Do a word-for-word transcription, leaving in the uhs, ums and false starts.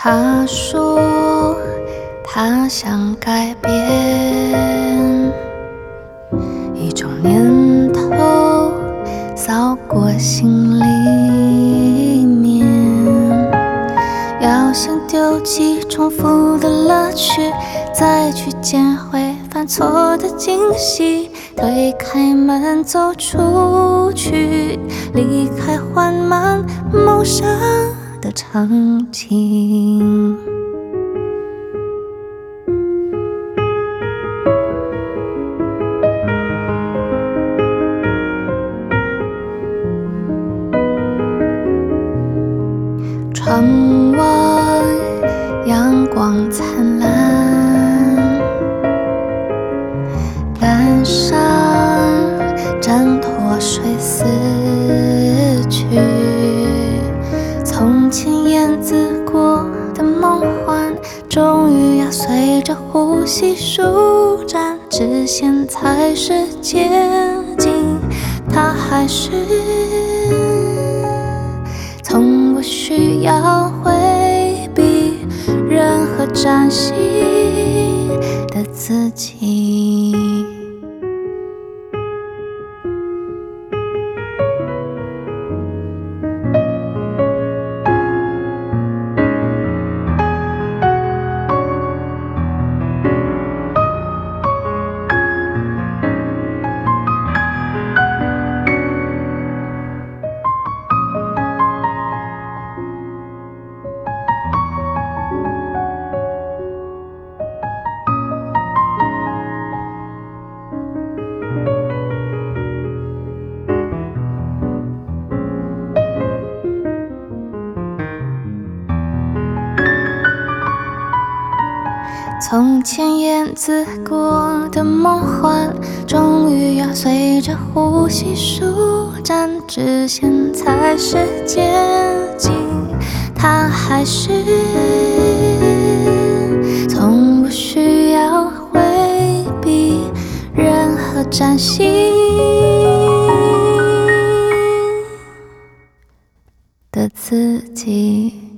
他说他想改变，一种念头扫过心里面，要先丢弃重复的乐趣，再去捡回犯错的惊喜，推开门走出去，离开缓慢谋杀的场景。窗外阳光灿烂，岸上挣脱水死去，从前燕子过的梦幻，终于要随着呼吸舒展，直线才是接近，它还是从不需要回避任何崭新的自己。从前燕子过的梦幻，终于要随着呼吸舒展，直线才是接近，它还是从不需要回避任何崭新的自己。